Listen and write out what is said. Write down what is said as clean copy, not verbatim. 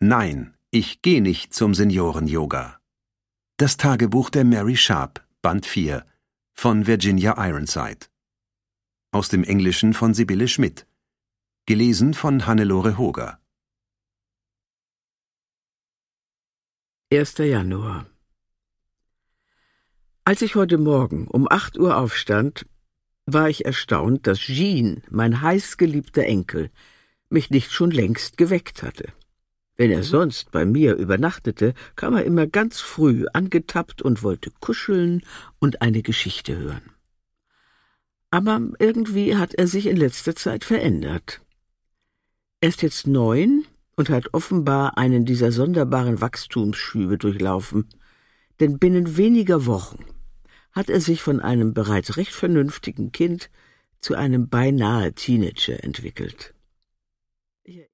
Nein, ich gehe nicht zum Senioren-Yoga. Das Tagebuch der Mary Sharp, Band 4, von Virginia Ironside. Aus dem Englischen von Sibylle Schmidt. Gelesen von Hannelore Hoger. 1. Januar. Als ich heute Morgen um 8 Uhr aufstand, war ich erstaunt, dass Jean, mein heißgeliebter Enkel, mich nicht schon längst geweckt hatte. Wenn er sonst bei mir übernachtete, kam er immer ganz früh angetappt und wollte kuscheln und eine Geschichte hören. Aber irgendwie hat er sich in letzter Zeit verändert. Er ist jetzt 9 und hat offenbar einen dieser sonderbaren Wachstumsschübe durchlaufen, denn binnen weniger Wochen hat er sich von einem bereits recht vernünftigen Kind zu einem beinahe Teenager entwickelt.